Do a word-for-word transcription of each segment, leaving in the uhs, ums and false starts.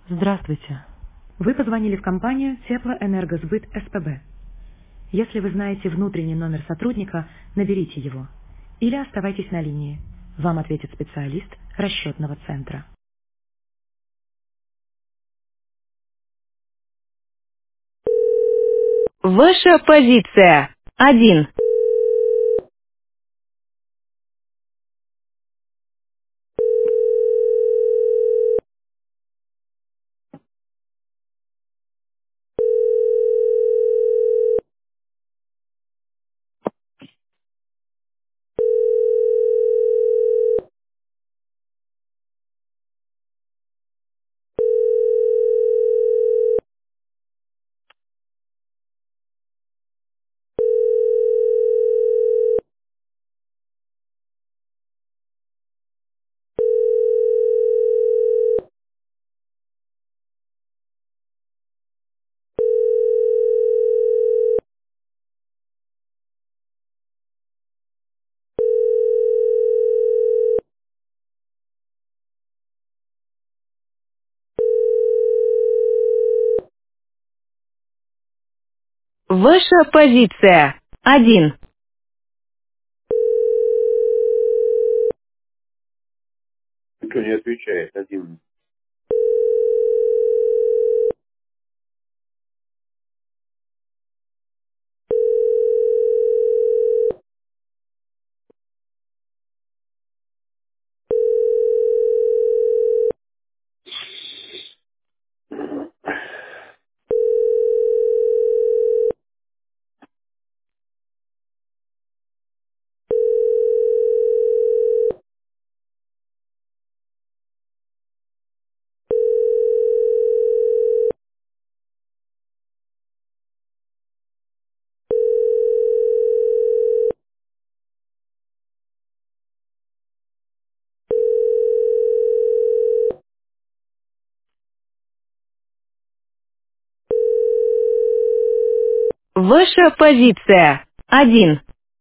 Здравствуйте. Вы позвонили в компанию Теплоэнергосбыт СПБ. Если вы знаете внутренний номер сотрудника, наберите его. Или оставайтесь на линии. Вам ответит специалист расчетного центра. Ваша позиция. Один. Ваша позиция. Один. Никто не отвечает, один. Ваша позиция. Один.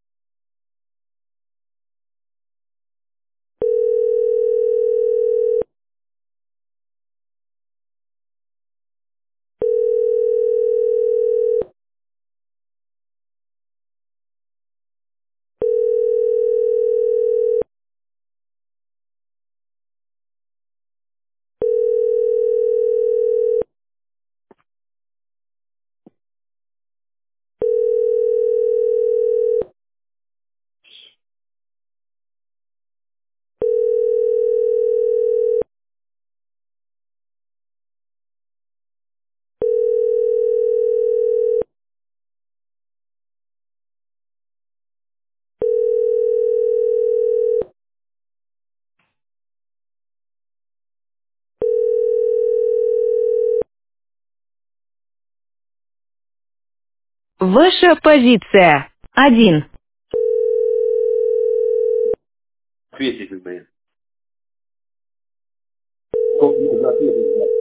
Ваша позиция. Один. Ответить мне. Сколько можно ответить, да?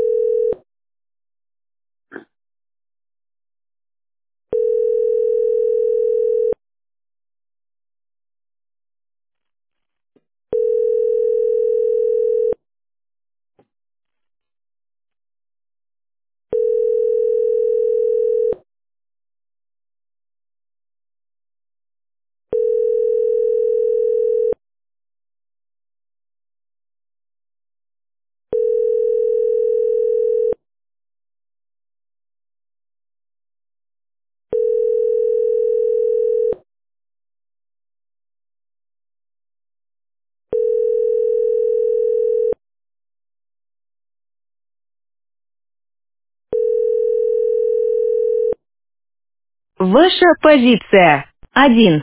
Ваша позиция. Один.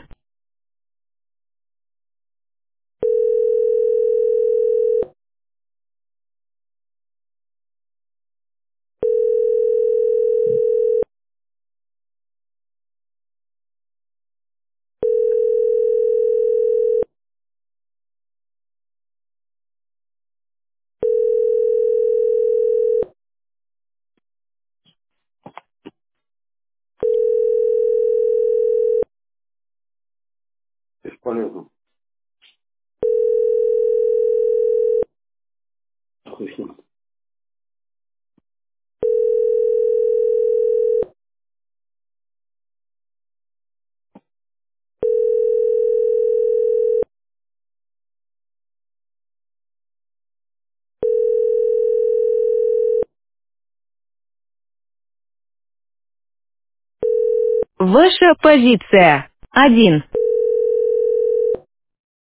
Бесполезно. Хуй с ним. Ваша позиция. Один.